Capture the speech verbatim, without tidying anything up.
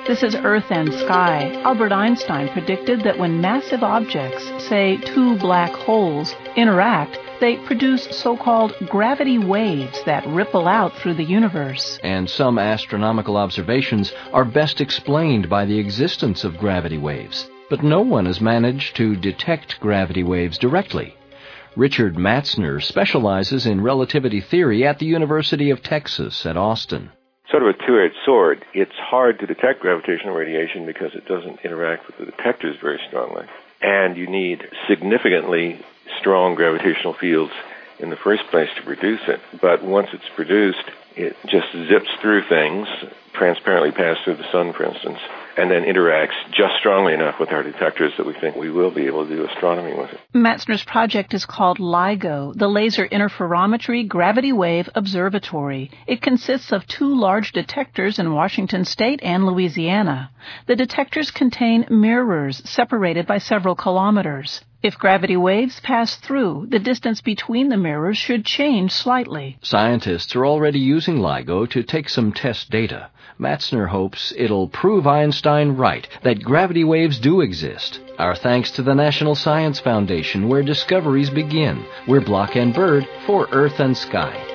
This is Earth and Sky. Albert Einstein predicted that when massive objects, say two black holes, interact, they produce so-called gravity waves that ripple out through the universe. And some astronomical observations are best explained by the existence of gravity waves. But no one has managed to detect gravity waves directly. Richard Matzner specializes in relativity theory at the University of Texas at Austin. Sort of a two-edged sword. It's hard to detect gravitational radiation because it doesn't interact with the detectors very strongly. And you need significantly strong gravitational fields in the first place to produce it. But once it's produced, it just zips through things, transparently passes through the sun, for instance, and then interacts just strongly enough with our detectors that we think we will be able to do astronomy with it. Matzner's project is called LIGO, the Laser Interferometry Gravity Wave Observatory. It consists of two large detectors in Washington State and Louisiana. The detectors contain mirrors separated by several kilometers. If gravity waves pass through, the distance between the mirrors should change slightly. Scientists are already using LIGO to take some test data. Matzner hopes it'll prove Einstein right, that gravity waves do exist. Our thanks to the National Science Foundation, where discoveries begin. We're Block and Bird for Earth and Sky.